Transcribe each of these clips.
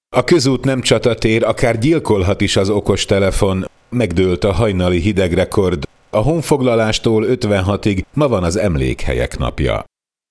A közút nem csatatér, akár gyilkolhat is az okostelefon. Megdőlt a hajnali hidegrekord. A honfoglalástól 56-ig ma van az Emlékhelyek napja.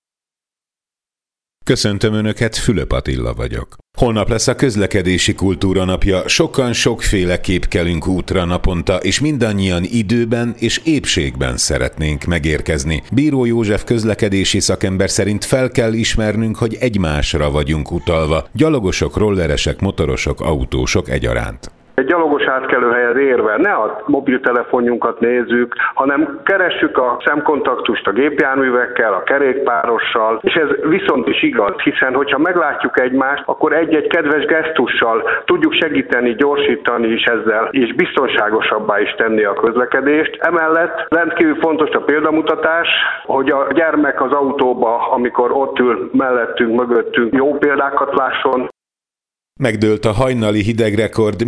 Köszöntöm Önöket, Fülöp Attila vagyok. Holnap lesz a közlekedési kultúra napja, sokan sokféleképp kelünk útra naponta, és mindannyian időben és épségben szeretnénk megérkezni. Bíró József közlekedési szakember szerint fel kell ismernünk, hogy egymásra vagyunk utalva. Gyalogosok, rolleresek, motorosok, autósok egyaránt. Egy gyalogos átkelőhelyhez érve ne a mobiltelefonjunkat nézzük, hanem keressük a szemkontaktust a gépjárművekkel, a kerékpárossal, és ez viszont is igaz, hiszen hogyha meglátjuk egymást, akkor egy-egy kedves gesztussal tudjuk segíteni, gyorsítani is ezzel, és biztonságosabbá is tenni a közlekedést. Emellett rendkívül fontos a példamutatás, hogy a gyermek az autóba, amikor ott ül mellettünk, mögöttünk, jó példákat lásson. Megdőlt a hajnali hidegrekord,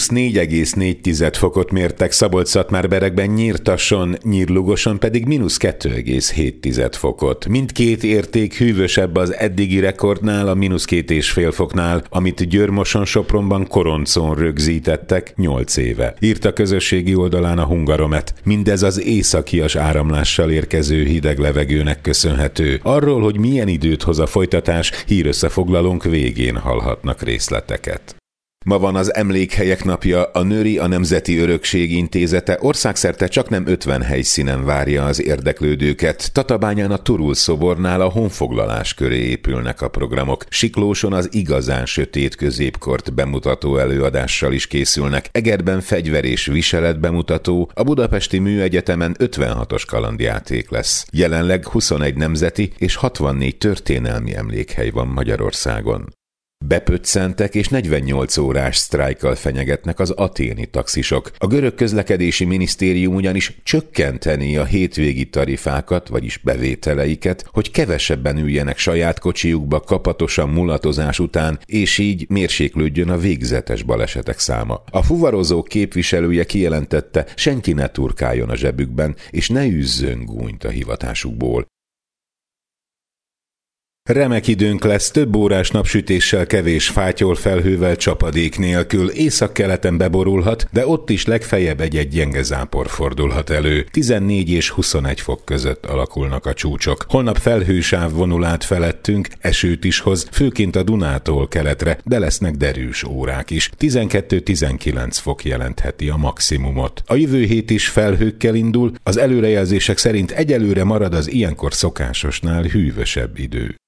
-4,4 fokot mértek Szabolcs-Szatmár-Beregben, Nyírtasson, Nyírlugoson pedig -2,7 fokot. Mindkét érték hűvösebb az eddigi rekordnál, a -2,5 foknál, amit Győr-Moson-Sopronban, Koroncon rögzítettek 8 éve. Írt a közösségi oldalán a Hungaromet. Mindez az északias áramlással érkező hideg levegőnek köszönhető. Arról, hogy milyen időt hoz a folytatás, hírösszefoglalónk végén hallhatnak részleteket. Ma van az Emlékhelyek napja, a NÖRI, a Nemzeti Örökség Intézete országszerte csaknem 50 helyszínen várja az érdeklődőket. Tatabányán a Turul szobornál a honfoglalás köré épülnek a programok. Siklóson az igazán sötét középkort bemutató előadással is készülnek. Egerben fegyver és viselet bemutató, a Budapesti Műegyetemen 56-os kalandjáték lesz. Jelenleg 21 nemzeti és 64 történelmi emlékhely van Magyarországon. Bepöccentek és 48 órás sztrájkkal fenyegetnek az athéni taxisok. A görög közlekedési minisztérium ugyanis csökkenteni a hétvégi tarifákat, vagyis bevételeiket, hogy kevesebben üljenek saját kocsijukba kapatosan mulatozás után, és így mérséklődjön a végzetes balesetek száma. A fuvarozók képviselője kijelentette, senki ne turkáljon a zsebükben, és ne üzzön gúnyt a hivatásukból. Remek időnk lesz, több órás napsütéssel, kevés fátyol felhővel, csapadék nélkül. Északkeleten beborulhat, de ott is legfeljebb egy-egy gyenge zápor fordulhat elő. 14 és 21 fok között alakulnak a csúcsok. Holnap felhősáv vonul át felettünk, esőt is hoz, főként a Dunától keletre, de lesznek derűs órák is. 12-19 fok jelentheti a maximumot. A jövő hét is felhőkkel indul, az előrejelzések szerint egyelőre marad az ilyenkor szokásosnál hűvösebb idő.